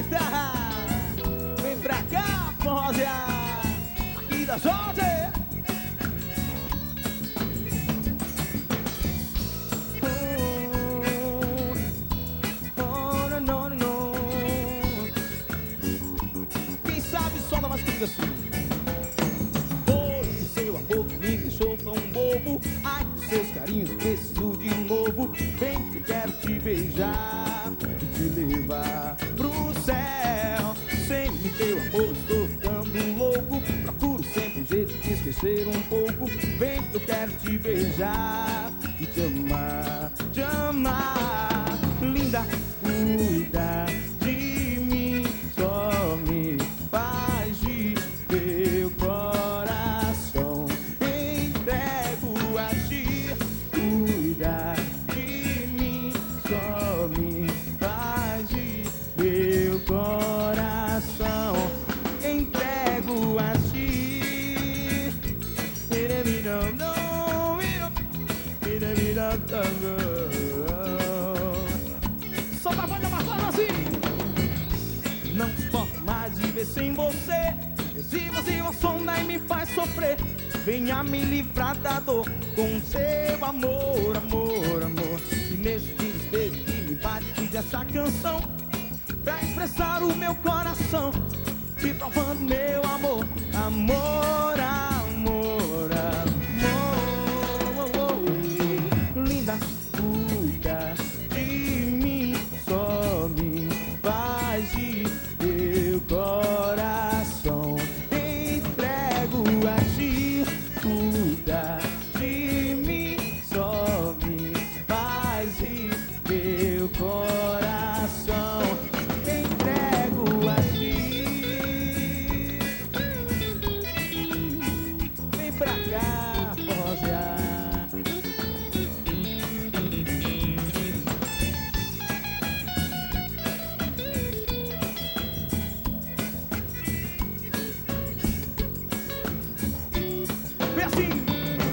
guitarra. Vem pra cá, forrozear. Aqui da Jorge. Quem sabe solta mais comigo assim. Oi, seu amor que me deixou tão bobo. Ai, dos seus carinhos eu preciso de novo. Vem que eu quero te beijar e te levar pro céu. Sem me teu amor estou ficando louco. Procuro sempre um jeito de esquecer um pouco. Vem que eu quero te beijar e te amar, te amar. Linda, cuida de mim, só me faz de meu coração. Entrego a ti, cuida de mim, só me faz de meu coração. Entrego a ti. Solta a voz da Marcona assim. Não suporto mais viver sem você. Exílio a sonda e me faz sofrer. Venha me livrar da dor com seu amor, amor, amor. E nesse desespero que me bate, fiz essa canção pra expressar o meu coração, te provando meu amor, amor, amor, amor. Linda, cuida de mim, só me faz de meu coração. Entrego a ti, cuida de mim, só me faz de meu coração. Entrego a ti. Vem pra cá, forrozear. Vem assim.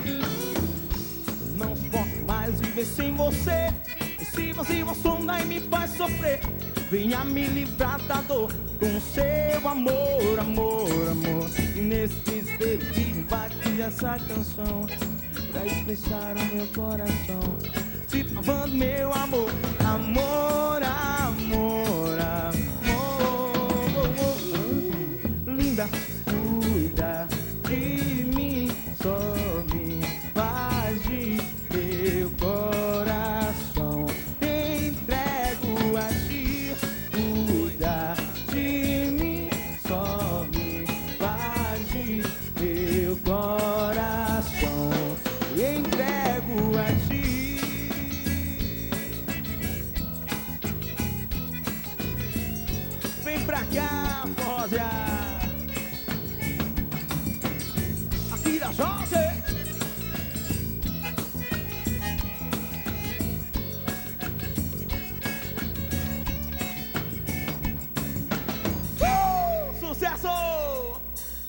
Não suporto mais viver sem você. Se você uma sonda e me faz sofrer. Venha me livrar da dor com seu amor, amor, amor. E nesse desespero que me bate essa canção pra expressar o meu coração, te provando meu amor, amor, amor, amor. Linda, cuida de mim, só me faz de meu coração. Entrego a ti, cuida de mim, só me faz de meu coração. Entrego a ti. Vem pra cá, forrozear. Aqui da Jorge.